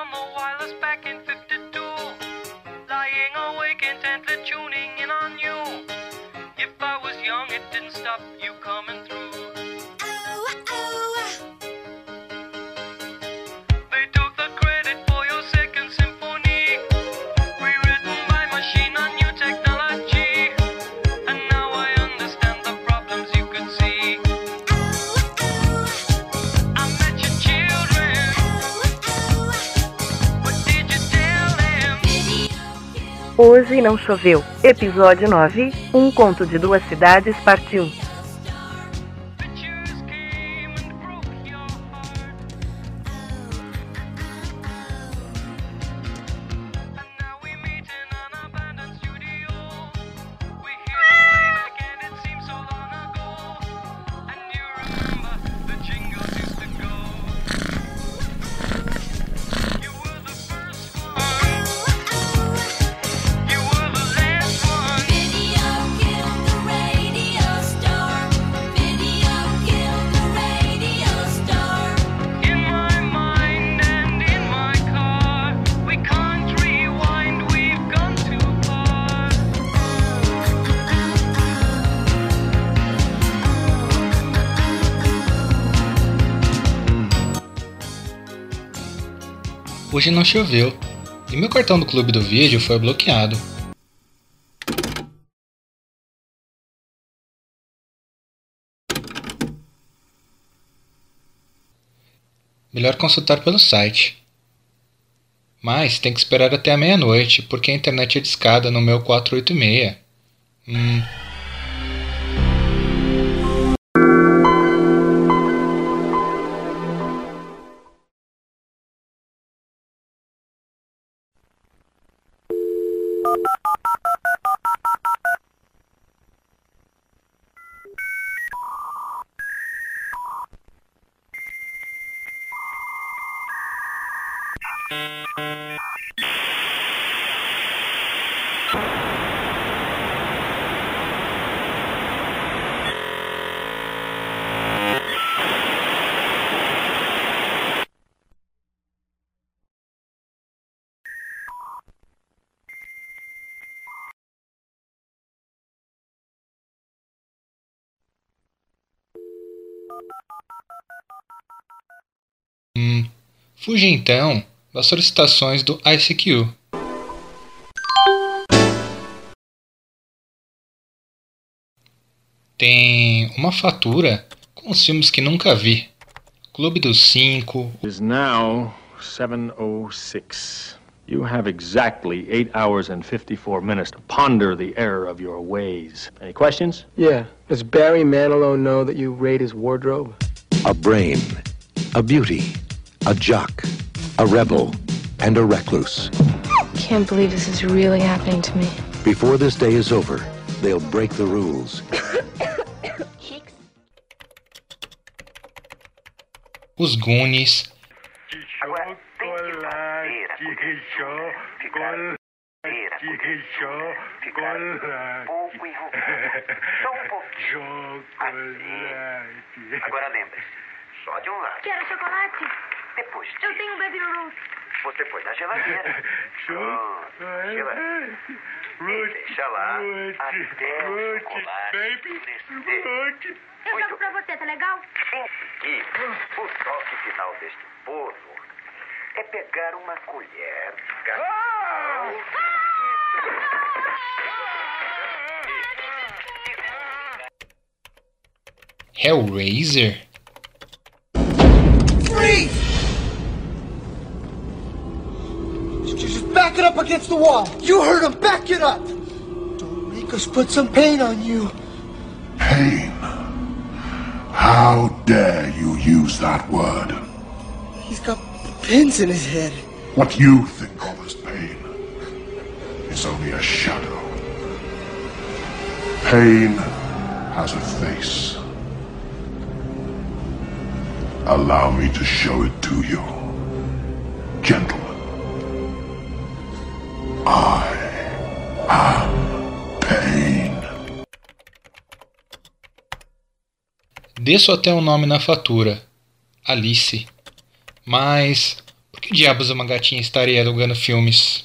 on the wireless back in 52, lying awake intently tuning in on you. If I was young, it didn't stop you coming through. They took the credit for your second symphony, rewritten by machine on new technology. And now I understand the problems you could see. I met your children. What did you tell them? Hoje não choveu. Episódio 9, Um Conto de Duas Cidades, parte 1. Pictures came and broke your heart. And now we meet in an abandoned studio. We hear playback and it seems so long ago. And you remember the jingles used to go. You were the first one. You were the last one. Video killed the radio star. Video killed the radio star. In my mind and in my car, we can't rewind, we've gone too far. Hoje não choveu, e meu cartão do clube do vídeo foi bloqueado. Melhor consultar pelo site. Mas tem que esperar até a meia-noite, porque a internet é discada no meu 486. Fuja então das solicitações do ICQ. Tem uma fatura com os filmes que nunca vi. Clube dos Cinco. It is now 7:06. You have exactly 8 hours and 54 minutes to ponder the error of your ways. Any questions? Yeah. Does Barry Manilow know that you raid his wardrobe? A brain, a beauty, a jock, a rebel, and a recluse. Can't believe this is really happening to me. Before this day is over, they'll break the rules. Os Goonies. Agora, tem que fazer a coisa ficar pouco enrugada. Só um pouquinho. Assim. Agora lembre-se, só de um lado. Quero chocolate. Depois Eu tenho um Baby Ruth. você põe na geladeira. Geladeira. E deixa lá até o chocolate crescer. Eu jogo pra você, tá legal? Em seguida, o toque final deste bolo é pegar uma colher de cacau. Hellraiser. Just back it up against the wall. You heard him. Back it up. Don't make us put some pain on you. Pain? How dare you use that word? He's got pins in his head. What you think of as pain is only a shadow. Pain has a face. Allow me to show it to you. Gentlemen, I am pain. Desço até o nome na fatura. Alice. Mas Por que diabos uma gatinha estaria alugando filmes?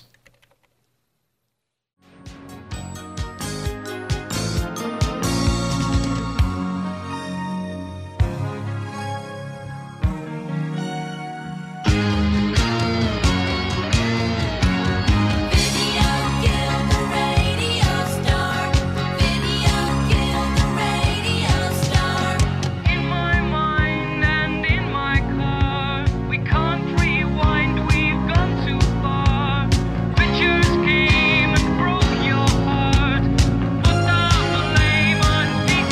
In my mind and in my car, we can't rewind, we've gone too far. Pictures came and broke your heart. Put down the blame on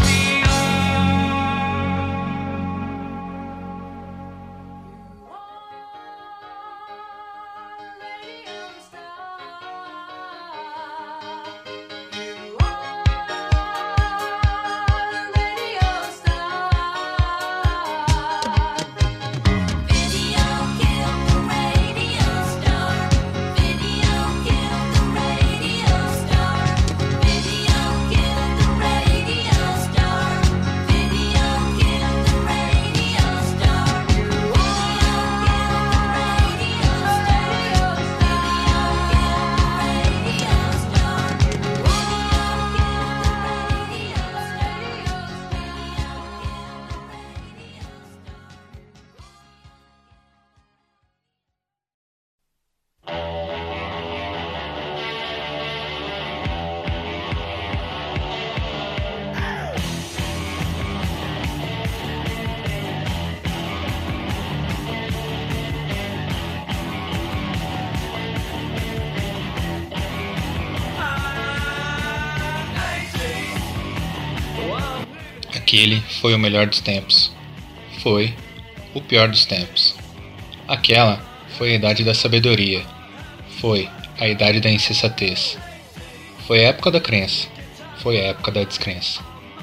Aquele foi o melhor dos tempos. Foi o pior dos tempos. Aquela foi a idade da sabedoria. Foi a idade da insensatez. Foi a época da crença. Foi a época da descrença.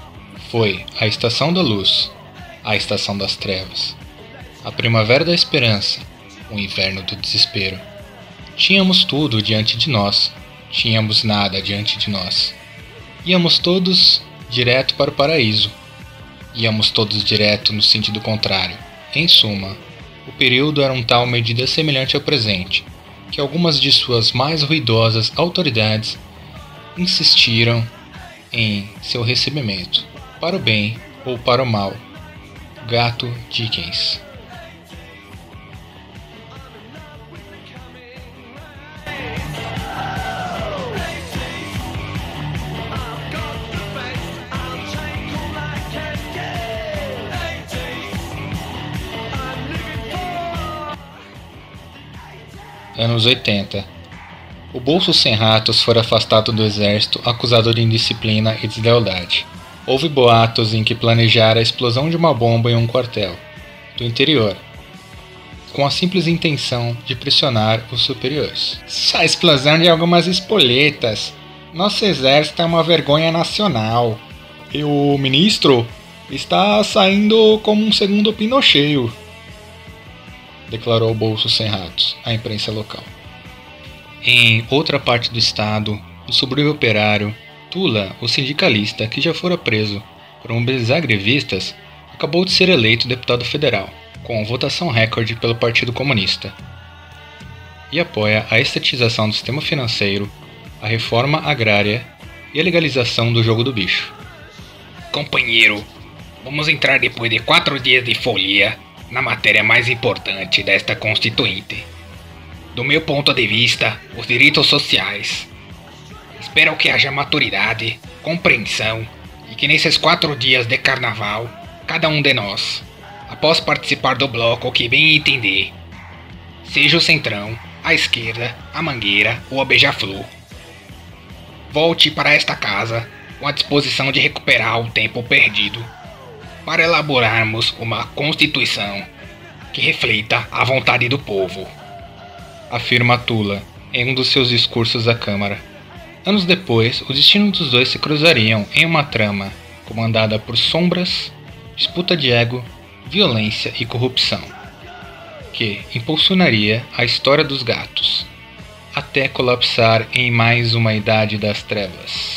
Foi a estação da luz, a estação das trevas. A primavera da esperança, o inverno do desespero. Tínhamos tudo diante de nós, tínhamos nada diante de nós. Íamos todos direto para o paraíso. Íamos todos direto no sentido contrário. Em suma, o período era tal medida semelhante ao presente, que algumas de suas mais ruidosas autoridades insistiram em seu recebimento, para o bem ou para o mal. Gato Dickens. Anos 80. O Bolso Sem Ratos foi afastado do exército acusado de indisciplina e deslealdade. Houve boatos em que planejara a explosão de uma bomba em um quartel do interior, com a simples intenção de pressionar os superiores. A explosão de algumas espoletas. Nosso exército é uma vergonha nacional. E o ministro está saindo como um segundo Pinochet, declarou o Bolso Sem Ratos à imprensa local. Em outra parte do estado, no subúrbio operário, Tula, o sindicalista que já fora preso por um dos agrevistas, acabou de ser eleito deputado federal, com votação recorde pelo Partido Comunista, e apoia a estatização do sistema financeiro, a reforma agrária e a legalização do jogo do bicho. Companheiro, vamos entrar depois de 4 dias de folia na matéria mais importante desta Constituinte. Do meu ponto de vista, os direitos sociais. Espero que haja maturidade, compreensão e que nesses 4 dias de carnaval, cada um de nós, após participar do bloco que bem entender, seja o centrão, a esquerda, a mangueira ou a beija-flor, volte para esta casa com a disposição de recuperar o tempo perdido para elaborarmos uma Constituição que reflita a vontade do povo, afirma Tula em um dos seus discursos à Câmara. Anos depois, o destino dos dois se cruzariam em uma trama comandada por sombras, disputa de ego, violência e corrupção, que impulsionaria a história dos gatos, até colapsar em mais uma Idade das Trevas.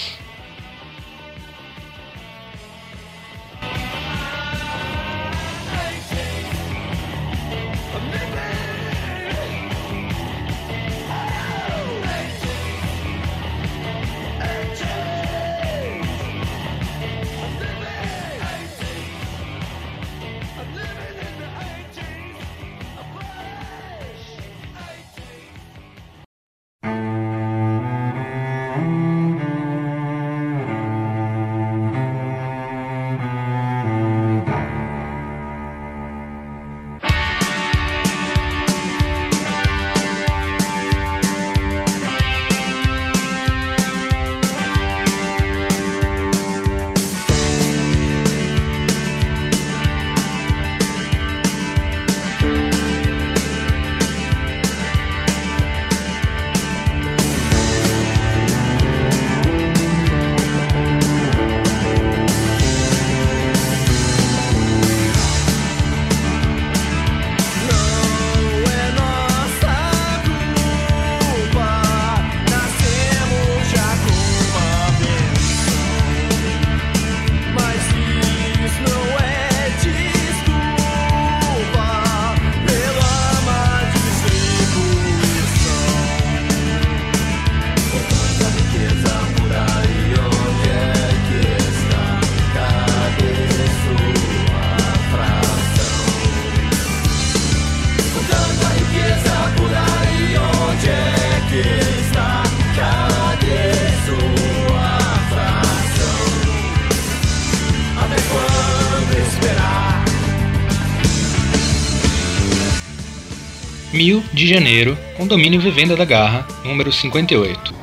Rio de Janeiro, condomínio Vivenda da Garra, número 58.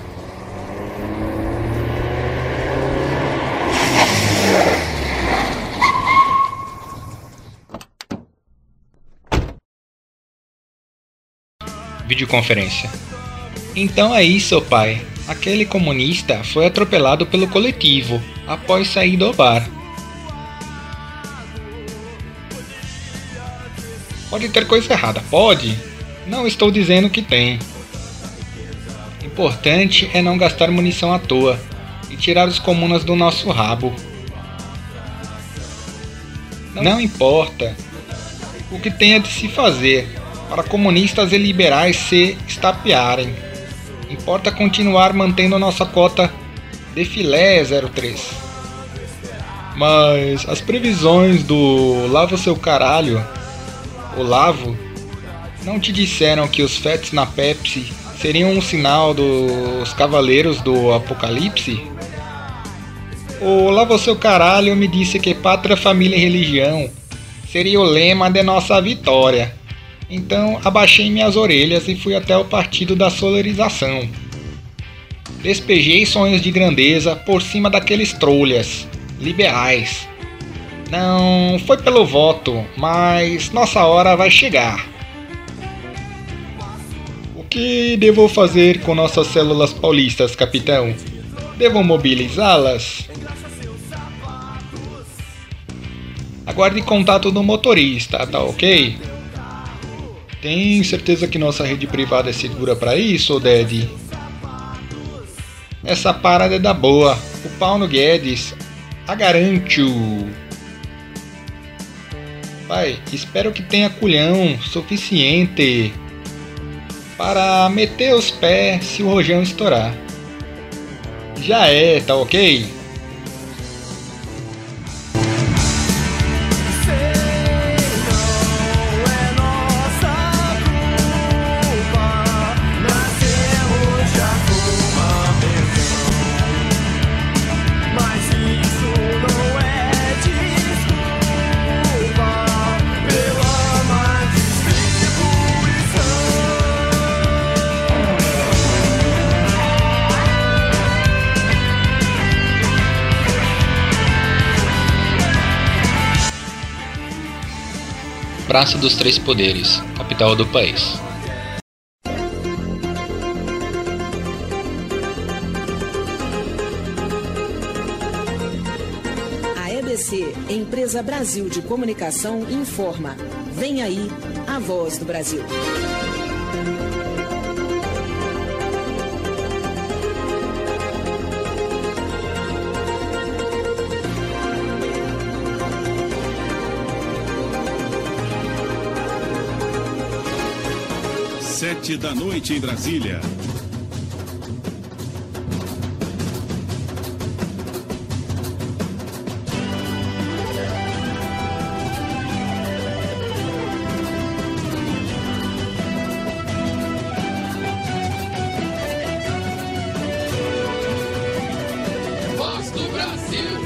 Videoconferência. Então é isso, pai. Aquele comunista foi atropelado pelo coletivo após sair do bar. Pode ter coisa errada, pode? Não estou dizendo que tem. Importante é não gastar munição à toa e tirar os comunas do nosso rabo. Não importa o que tenha de se fazer para comunistas e liberais se estapearem. Importa continuar mantendo nossa cota de filé 03. Mas as previsões do Lava Seu Caralho, Olavo, não te disseram que os fetos na Pepsi seriam um sinal dos Cavaleiros do Apocalipse? O Lava Seu Caralho me disse que pátria, família e religião seria o lema de nossa vitória. Então abaixei minhas orelhas e fui até o partido da solarização. Despejei sonhos de grandeza por cima daqueles trolhas liberais. Não foi pelo voto, mas nossa hora vai chegar. O que devo fazer com nossas células paulistas, capitão? Devo mobilizá-las? Aguarde contato do motorista, tá ok? Tem certeza que nossa rede privada é segura pra isso, Ded? Essa parada é da boa. O Paulo Guedes a garanto. Pai, espero que tenha culhão suficiente para meter os pés se o rojão estourar. Já é, tá ok? Praça dos Três Poderes, capital do país. A EBC, Empresa Brasil de Comunicação, informa. Vem aí, a voz do Brasil. Sete da noite em Brasília. Voz do Brasil.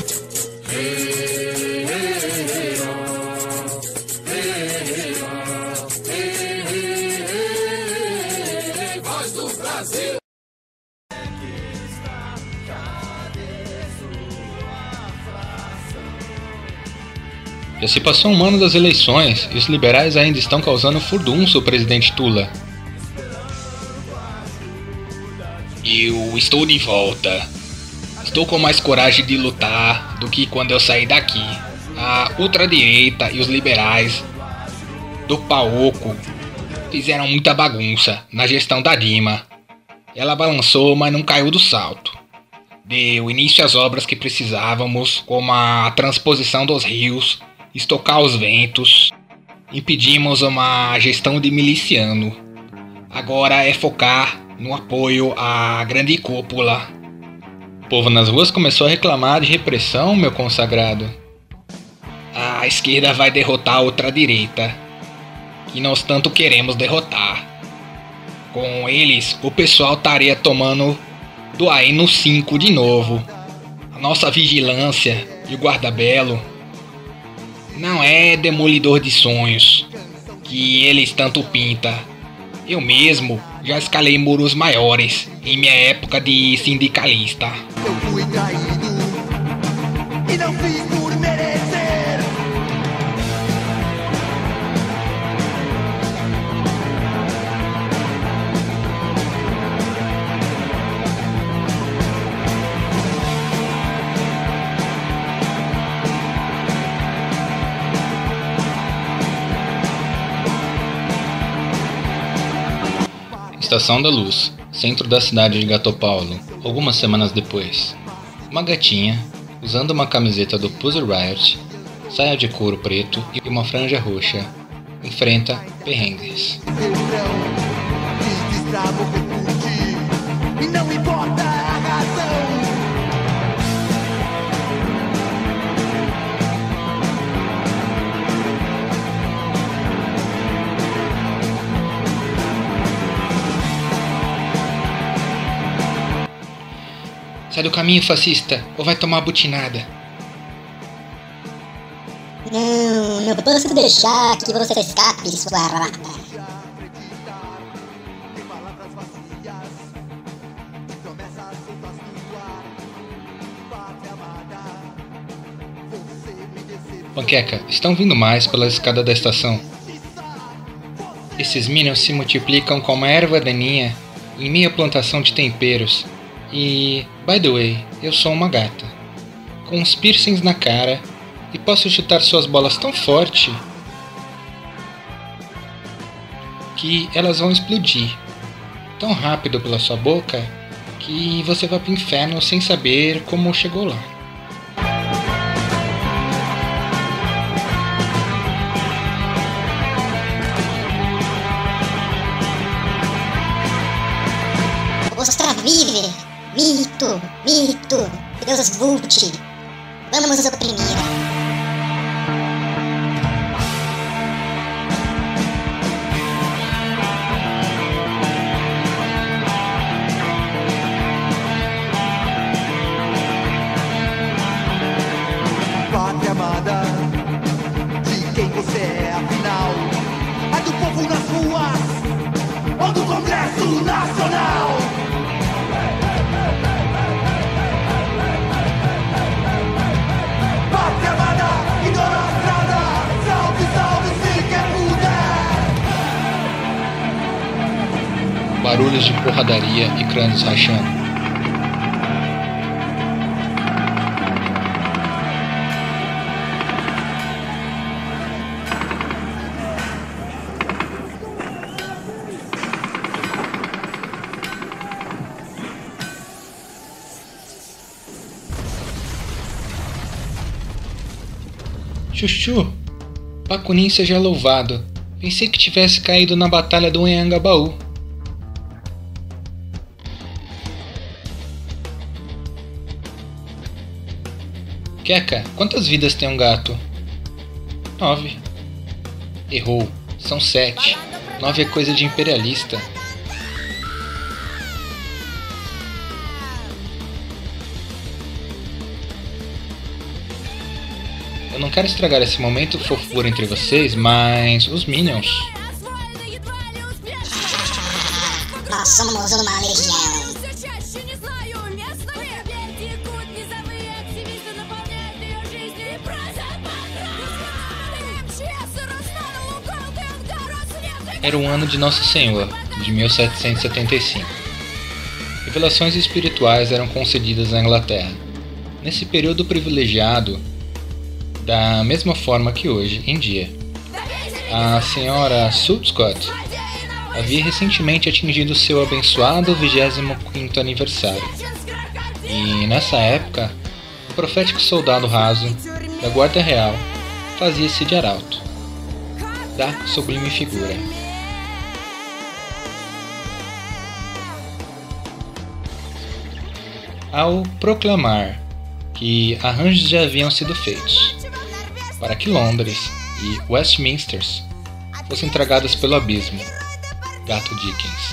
Já se passou um ano das eleições e os liberais ainda estão causando furdunço ao presidente Lula. Eu estou de volta. Estou com mais coragem de lutar do que quando eu saí daqui. A ultradireita e os liberais do Paoco fizeram muita bagunça na gestão da Dilma. Ela balançou, mas não caiu do salto. Deu início às obras que precisávamos, como a transposição dos rios, estocar os ventos. Impedimos uma gestão de miliciano. Agora é focar no apoio à grande cúpula. O povo nas ruas começou a reclamar de repressão, meu consagrado. A esquerda vai derrotar a ultradireita, que nós tanto queremos derrotar. Com eles, o pessoal estaria tomando do aí no 5 de novo. A nossa vigilância e o guarda-belo não é demolidor de sonhos. que eles tanto pintam. Eu mesmo já escalei muros maiores em minha época de sindicalista. Eu fui traído e não fiz por merecer. Estação da Luz, centro da cidade de Gato Paulo, algumas semanas depois. Uma gatinha, usando uma camiseta do Pussy Riot, saia de couro preto e uma franja roxa, enfrenta perrengues. E não importa a razão. Sai do caminho, fascista, ou vai tomar butinada. Não posso deixar que você escape, sua rata. Panqueca, estão vindo mais pela escada da estação. Esses minions se multiplicam como uma erva daninha em minha plantação de temperos. E, by the way, eu sou uma gata, com uns piercings na cara, e posso chutar suas bolas tão forte que elas vão explodir tão rápido pela sua boca que você vai pro inferno sem saber como chegou lá. Ostra vive! Mito! Deus Vult! Vamos oprimir! Pátria amada, de quem você é afinal? É do povo nas ruas ou do Congresso Nacional? Pátria amada, idolatrada, salve se quer puder. Barulhos de porradaria e crânios rachando. Chuchu, Bakunin seja louvado. Pensei que tivesse caído na batalha do Anhangabaú. Keka, quantas vidas tem um gato? 9. Errou, são 7. 9 é coisa de imperialista. Eu não quero estragar esse momento fofura entre vocês, mas os Minions. Nós somos uma legião. Era o ano de Nosso Senhor, de 1775. Revelações espirituais eram concedidas à Inglaterra. Nesse período privilegiado, da mesma forma que hoje em dia. A senhora Southcott havia recentemente atingido seu abençoado 25º aniversário. E nessa época, o profético soldado raso da Guarda Real fazia-se de arauto da sublime figura. Ao proclamar que arranjos já haviam sido feitos para que Londres e Westminster fossem tragadas pelo abismo, Gato Dickens.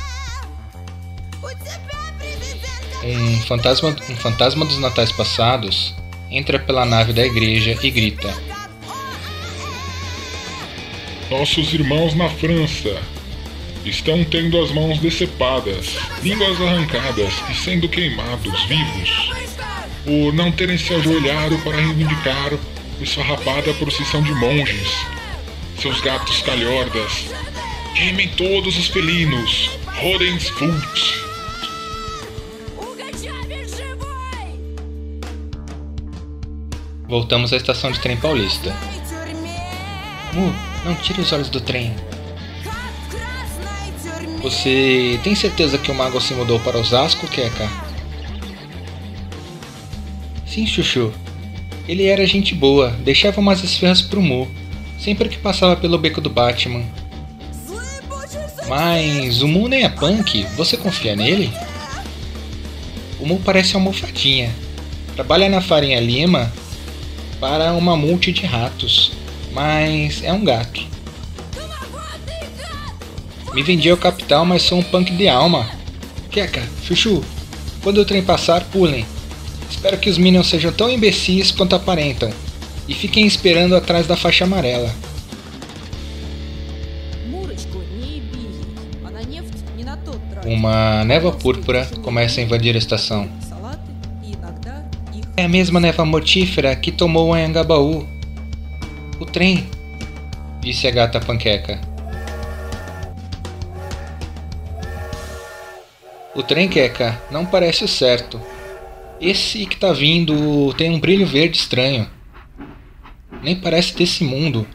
Um fantasma dos natais passados entra pela nave da igreja e grita: Nossos irmãos na França estão tendo as mãos decepadas, línguas arrancadas e sendo queimados vivos por não terem se ajoelhado para reivindicar esfarrapada procissão de monges. Seus gatos calhordas, queimem todos os felinos, Rodensfult. Voltamos à estação de trem paulista. Mu, não tire os olhos do trem. Você tem certeza que o mago se mudou para Osasco, Keka? Sim, Chuchu. Ele era gente boa, deixava umas esfirras pro Mu, sempre que passava pelo beco do Batman. Mas o Mu nem é punk, você confia nele? O Mu parece uma almofadinha. Trabalha na Farinha Lima para uma multi de ratos, mas é um gato. Me vendi ao capital, mas sou um punk de alma. Keka, Chuchu, quando o trem passar, pulem. Espero que os Minions sejam tão imbecis quanto aparentam, e fiquem esperando atrás da faixa amarela. Uma névoa púrpura começa a invadir a estação. É a mesma névoa mortífera que tomou o Anhangabaú. O trem, disse a gata Panqueca. O trem, Keka, não parece o certo. Esse que tá vindo tem um brilho verde estranho. Nem parece desse mundo.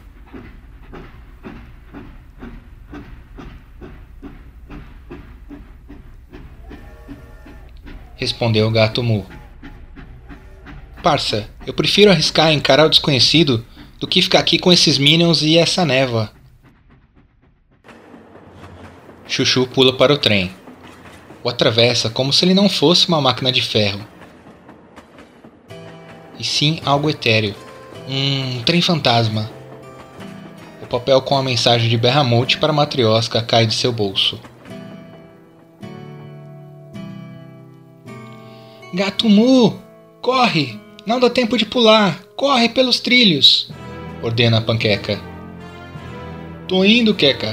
Respondeu o gato Mu. Parça, eu prefiro arriscar encarar o desconhecido do que ficar aqui com esses Minions e essa névoa. Chuchu pula para o trem. O atravessa como se ele não fosse uma máquina de ferro, e sim algo etéreo, um trem fantasma. O papel com a mensagem de Berramute para Matrioska cai de seu bolso. Gato Mu, corre! Não dá tempo de pular! Corre pelos trilhos! Ordena a Panqueca. Tô indo, Keka.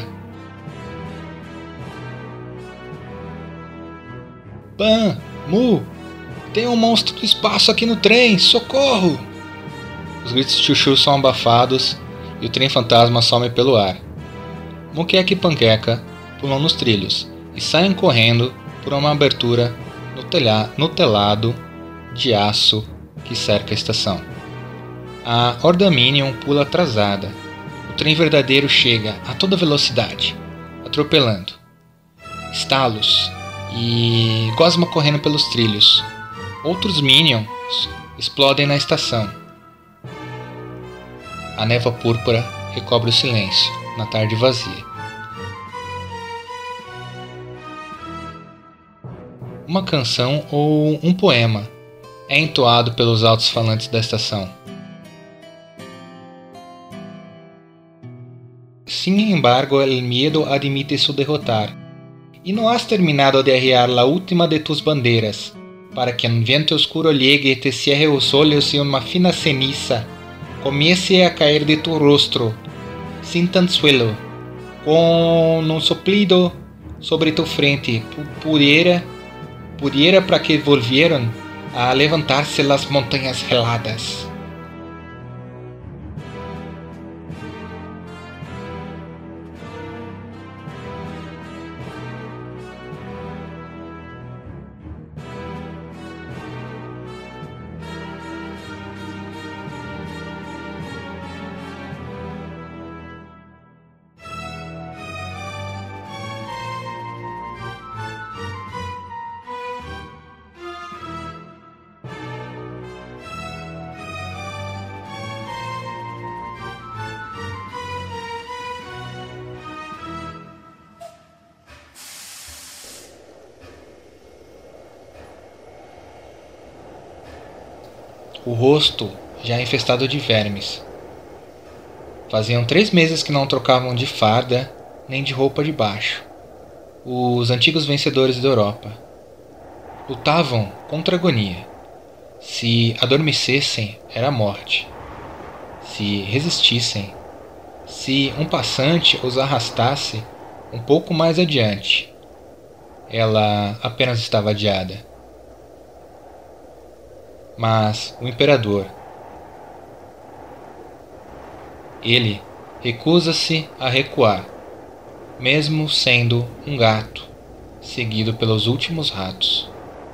Pan, Mu, tem um monstro do espaço aqui no trem, socorro! Os gritos de Chuchu são abafados e o trem fantasma some pelo ar. Muqueca e Panqueca pulam nos trilhos e saem correndo por uma abertura no telado de aço que cerca a estação. A Horda Minion pula atrasada. O trem verdadeiro chega a toda velocidade, atropelando. Estalos e gosma correndo pelos trilhos. Outros Minions explodem na estação. A névoa púrpura recobre o silêncio na tarde vazia. Uma canção ou um poema é entoado pelos altos-falantes da estação. Sin embargo, el miedo admite su derrotar. Y no has terminado de arriar la última de tus banderas, para que un viento oscuro llegue y te cierre los ojos y una fina ceniza comience a caer de tu rostro, sin tan suelo, con un soplido sobre tu frente, pudiera para que volvieran a levantarse las montañas heladas. O rosto já infestado de vermes. Faziam 3 meses que não trocavam de farda nem de roupa de baixo. Os antigos vencedores da Europa lutavam contra a agonia. Se adormecessem, era a morte. Se resistissem, se um passante os arrastasse um pouco mais adiante. Ela apenas estava adiada. Mas o imperador, ele recusa-se a recuar, mesmo sendo um gato, seguido pelos últimos ratos.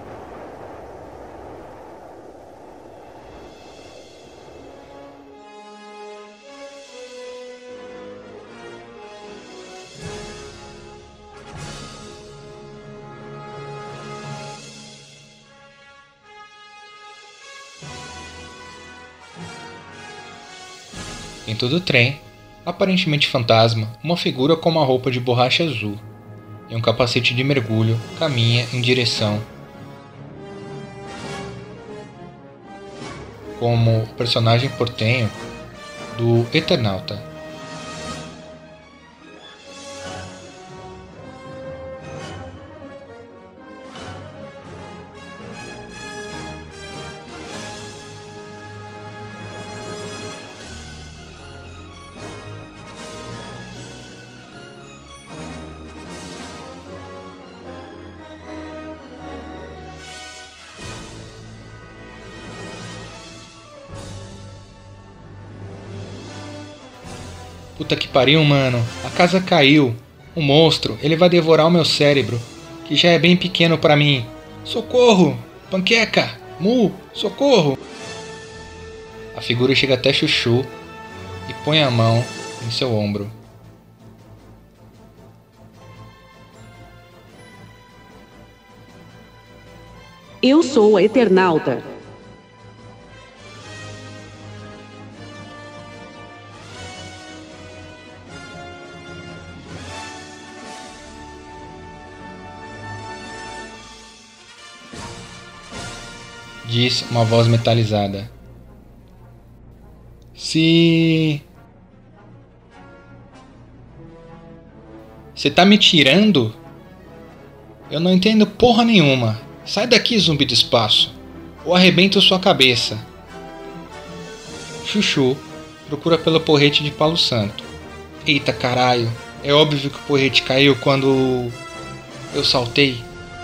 Dentro do trem, aparentemente fantasma, uma figura com uma roupa de borracha azul e um capacete de mergulho caminha em direção como o personagem portenho do Eternauta. Puta que pariu, mano. A casa caiu. O monstro, ele vai devorar o meu cérebro, que já é bem pequeno pra mim. Socorro! Panqueca! Mu! Socorro! A figura chega até Chuchu e põe a mão em seu ombro. Eu sou a Eternauta. Diz uma voz metalizada. Se... Você tá me tirando? Eu não entendo porra nenhuma. Sai daqui, zumbi do espaço, ou arrebento sua cabeça. Chuchu procura pelo porrete de Palo Santo. Eita caralho, é óbvio que o porrete caiu quando eu saltei.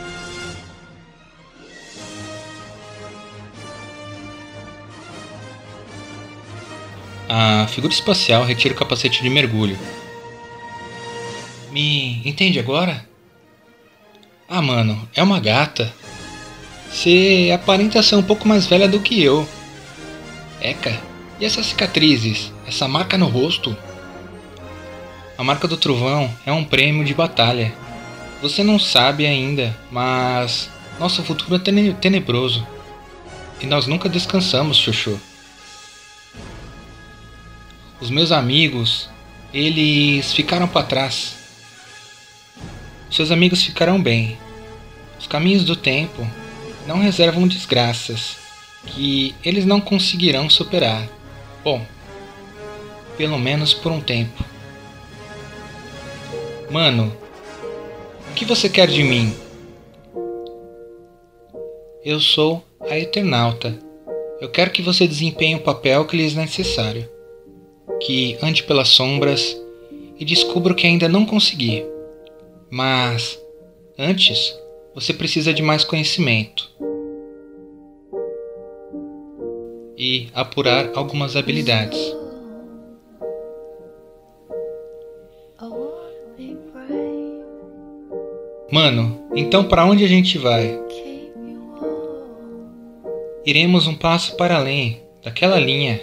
A figura espacial retira o capacete de mergulho. Me entende agora? Ah, mano, é uma gata. Você aparenta ser um pouco mais velha do que eu. Eca, e essas cicatrizes? Essa marca no rosto? A marca do trovão é um prêmio de batalha. Você não sabe ainda, mas nosso futuro é tenebroso. E nós nunca descansamos, Chuchu. Os meus amigos, eles ficaram para trás. Seus amigos ficarão bem. Os caminhos do tempo não reservam desgraças que eles não conseguirão superar. Bom, pelo menos por um tempo. Mano, o que você quer de mim? Eu sou a Eternauta. Eu quero que você desempenhe o papel que lhes é necessário. Que ande pelas sombras e descubra o que ainda não consegui. Mas, antes, você precisa de mais conhecimento e apurar algumas habilidades. Mano, então para onde a gente vai? Iremos um passo para além daquela linha.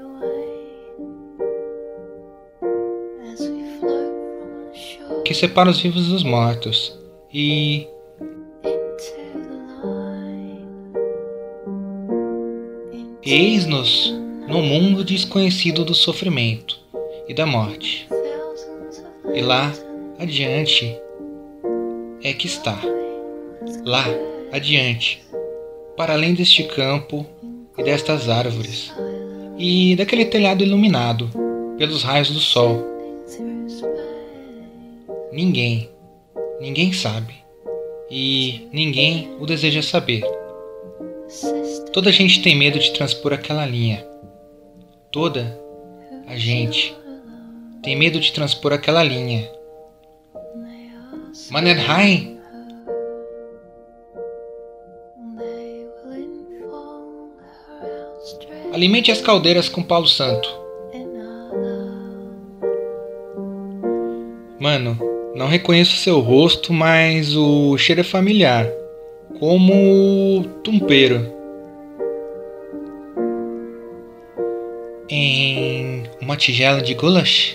Que separa os vivos dos mortos e eis-nos no mundo desconhecido do sofrimento e da morte. E lá adiante é que está. Lá adiante, para além deste campo e destas árvores e daquele telhado iluminado pelos raios do sol. Ninguém sabe e ninguém o deseja saber. Toda a gente tem medo de transpor aquela linha. Toda a gente tem medo de transpor aquela linha. Mannerheim! Alimente as caldeiras com Paulo Santo. Mano, não reconheço seu rosto, mas o cheiro é familiar. Como tumpeiro. Em uma tigela de goulash?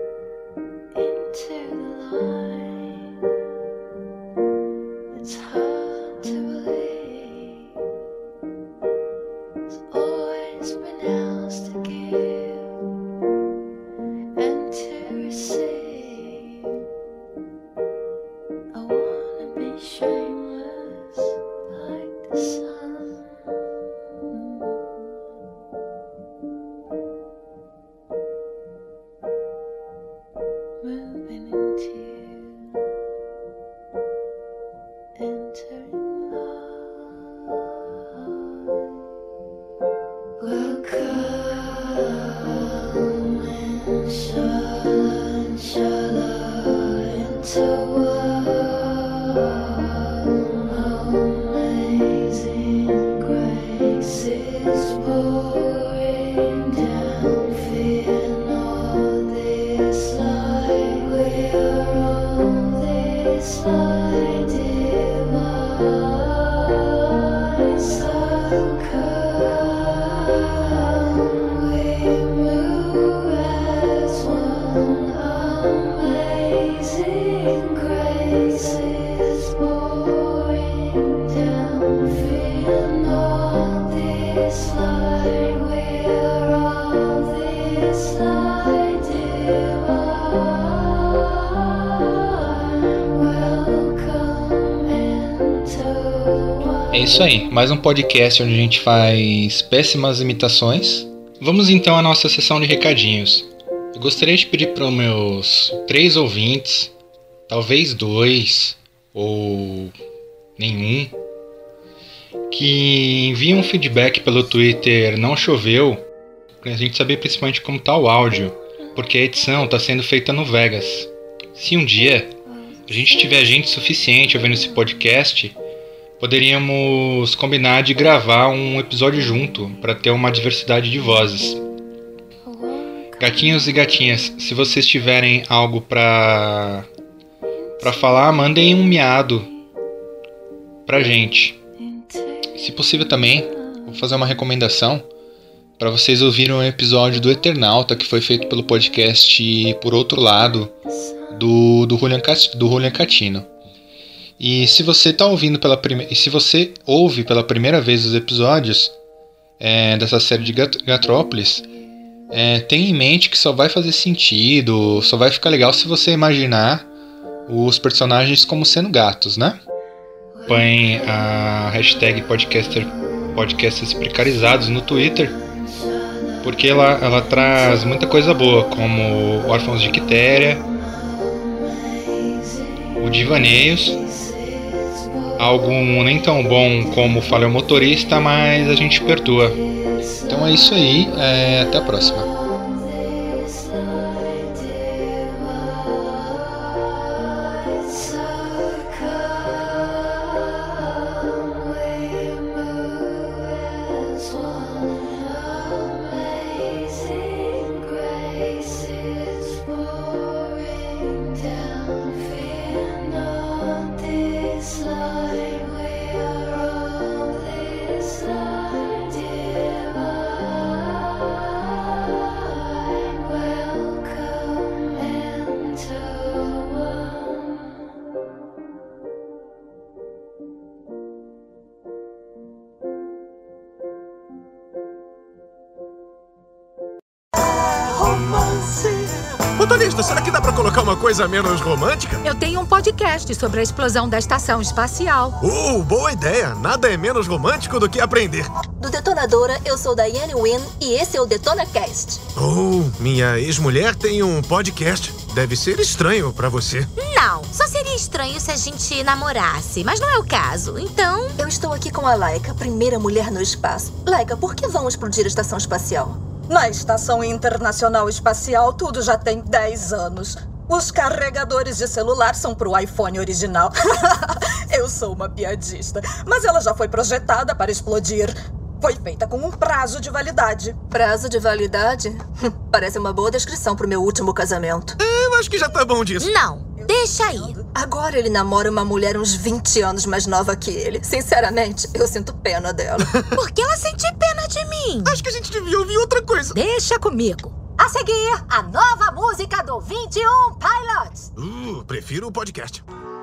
É isso aí, mais um podcast onde a gente faz péssimas imitações. Vamos então à nossa sessão de recadinhos. Eu gostaria de pedir para os meus 3 ouvintes, talvez 2 ou nenhum, que enviem um feedback pelo Twitter Não Choveu, para a gente saber principalmente como está o áudio, porque a edição está sendo feita no Vegas. Se um dia a gente tiver gente suficiente ouvindo esse podcast, poderíamos combinar de gravar um episódio junto, para ter uma diversidade de vozes. Gatinhos e gatinhas, se vocês tiverem algo para falar, mandem um miado pra gente. Se possível também, vou fazer uma recomendação para vocês ouvirem um episódio do Eternauta, que foi feito pelo podcast Por Outro Lado, do Julian Catino. E se você tá ouvindo se você ouve pela primeira vez os episódios dessa série de Gatrópolis, tenha em mente que só vai fazer sentido, só vai ficar legal se você imaginar os personagens como sendo gatos, né? Põe a hashtag podcasters precarizados no Twitter, porque ela traz muita coisa boa, como Órfãos de Quitéria, o Divaneios, algo nem tão bom como Fala o Motorista, mas a gente perdoa. Então é isso aí, até a próxima. Motorista, será que dá pra colocar uma coisa menos romântica? Eu tenho um podcast sobre a explosão da estação espacial. Boa ideia. Nada é menos romântico do que aprender. Do Detonadora, eu sou Diane Wynn e esse é o DetonaCast. Minha ex-mulher tem um podcast. Deve ser estranho pra você. Não, só seria estranho se a gente namorasse, mas não é o caso, então... Eu estou aqui com a Laika, primeira mulher no espaço. Laika, por que vão explodir a estação espacial? Na Estação Internacional Espacial, tudo já tem 10 anos. Os carregadores de celular são pro iPhone original. Eu sou uma piadista, mas ela já foi projetada para explodir. Foi feita com um prazo de validade. Prazo de validade? Parece uma boa descrição pro meu último casamento. Eu acho que já tá bom disso. Não, deixa aí. Agora ele namora uma mulher uns 20 anos mais nova que ele. Sinceramente, eu sinto pena dela. Por que ela sente pena de mim? Acho que a gente devia ouvir outra coisa. Deixa comigo. A seguir, a nova música do 21 Pilots. Prefiro o podcast.